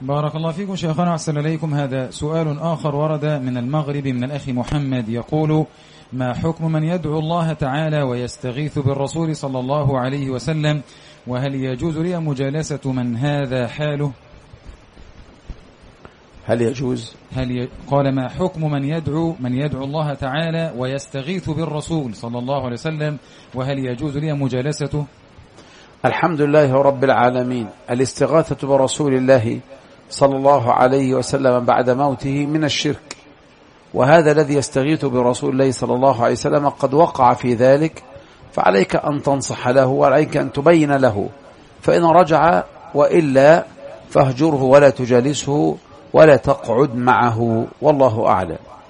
بارك الله فيكم شيخنا، أحسن إليكم. هذا سؤال آخر ورد من المغرب من الأخ محمد، يقول: ما حكم من يدعو الله تعالى ويستغيث بالرسول صلى الله عليه وسلم، وهل يجوز لي مجالسة من هذا حاله؟ هل يجوز؟ قال: ما حكم من يدعو الله تعالى ويستغيث بالرسول صلى الله عليه وسلم، وهل يجوز لي مجالسته؟ الحمد لله رب العالمين. الاستغاثة برسول الله صلى الله عليه وسلم بعد موته من الشرك، وهذا الذي يستغيث برسول الله صلى الله عليه وسلم قد وقع في ذلك، فعليك أن تنصح له وعليك أن تبين له، فإن رجع وإلا فاهجره ولا تجالسه ولا تقعد معه، والله أعلم.